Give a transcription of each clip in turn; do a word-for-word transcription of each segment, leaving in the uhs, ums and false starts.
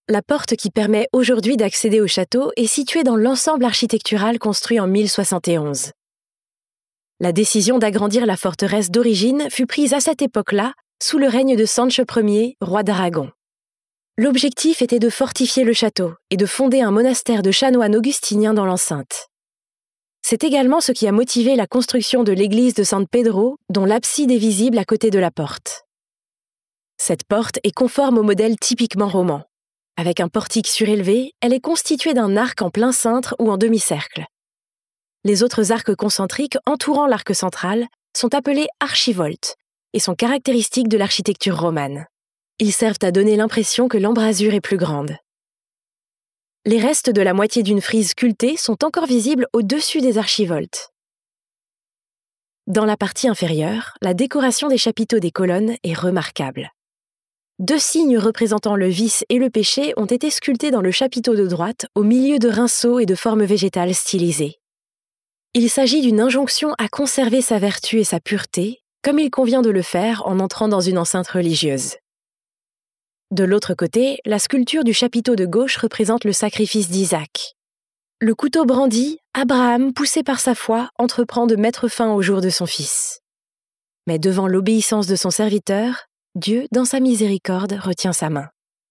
La porte qui permet aujourd'hui d'accéder au château est située dans l'ensemble architectural construit en mille soixante et onze. La décision d'agrandir la forteresse d'origine fut prise à cette époque-là, sous le règne de Sanche Ier, roi d'Aragon. L'objectif était de fortifier le château et de fonder un monastère de chanoines augustiniens dans l'enceinte. C'est également ce qui a motivé la construction de l'église de San Pedro, dont l'abside est visible à côté de la porte. Cette porte est conforme au modèle typiquement roman. Avec un portique surélevé, elle est constituée d'un arc en plein cintre ou en demi-cercle. Les autres arcs concentriques entourant l'arc central sont appelés archivoltes et sont caractéristiques de l'architecture romane. Ils servent à donner l'impression que l'embrasure est plus grande. Les restes de la moitié d'une frise sculptée sont encore visibles au-dessus des archivoltes. Dans la partie inférieure, la décoration des chapiteaux des colonnes est remarquable. Deux signes représentant le vice et le péché ont été sculptés dans le chapiteau de droite au milieu de rinceaux et de formes végétales stylisées. Il s'agit d'une injonction à conserver sa vertu et sa pureté, comme il convient de le faire en entrant dans une enceinte religieuse. De l'autre côté, la sculpture du chapiteau de gauche représente le sacrifice d'Isaac. Le couteau brandi, Abraham, poussé par sa foi, entreprend de mettre fin au jour de son fils. Mais devant l'obéissance de son serviteur, Dieu, dans sa miséricorde, retient sa main.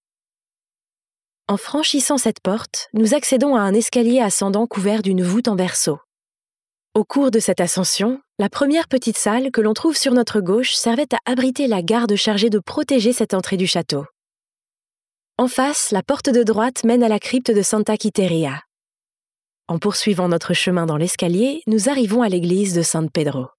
En franchissant cette porte, nous accédons à un escalier ascendant couvert d'une voûte en berceau. Au cours de cette ascension, la première petite salle que l'on trouve sur notre gauche servait à abriter la garde chargée de protéger cette entrée du château. En face, la porte de droite mène à la crypte de Santa Quiteria. En poursuivant notre chemin dans l'escalier, nous arrivons à l'église de San Pedro.